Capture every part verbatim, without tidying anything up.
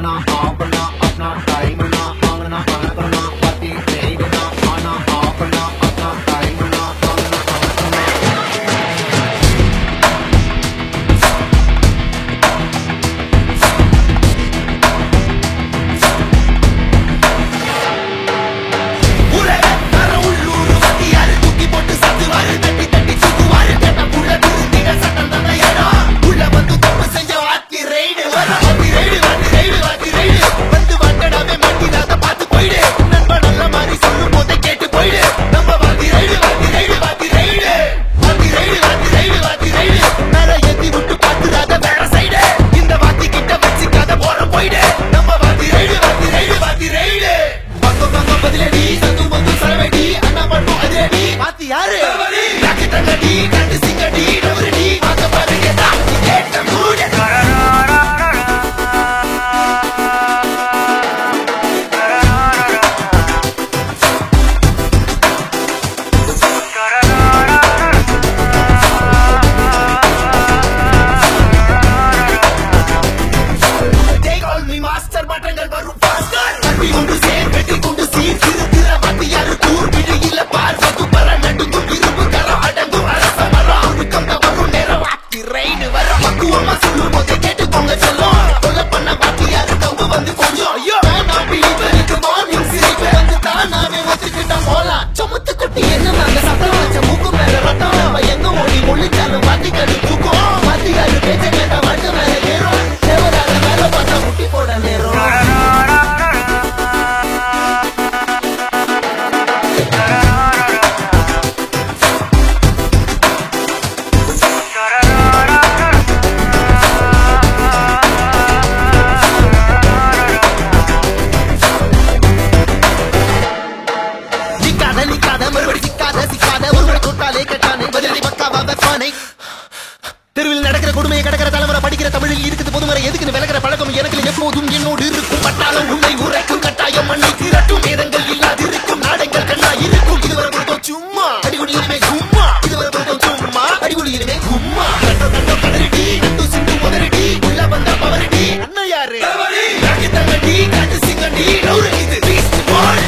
தெருவில் நடக்கிற கொடுமையை கடக்கிற தலைமுறை படிக்கிற தமிழில் இருக்குது பொதுமறை எதுக்கு விலகிற பழக்கம் எனக்கு எப்போதும் என்னோடு இருக்கும் பட்டாளம் உண்மை உரைக்கும் கட்டாயம் மண்ணை திரட்டும் வேதங்கள் இல்லாதிருக்கும் நாடங்கள் கண்ணா இருக்கும் இதுவரை பொருத்தம் சும்மா அடிகுடியிலுமே கும்மா இதுவரை பொருத்தம் சும்மா அடிகுடியிலுமே கும்மா கட்டோ கட்டோ கதறிடி கட்டு சிந்து முதறிடி உள்ள வந்த பவரிடி அண்ணன் யாரு ராக்கி தங்கடி காட்டு சிங்கடி நவுறு இது பீஸ்ட் பாய்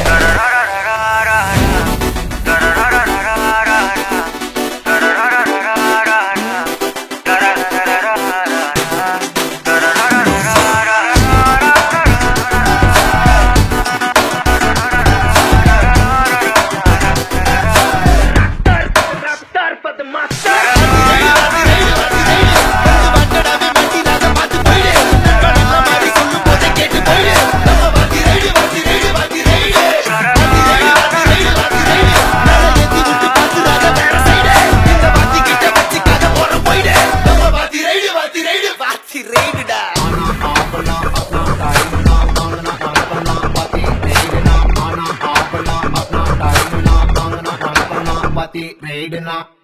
Ready now.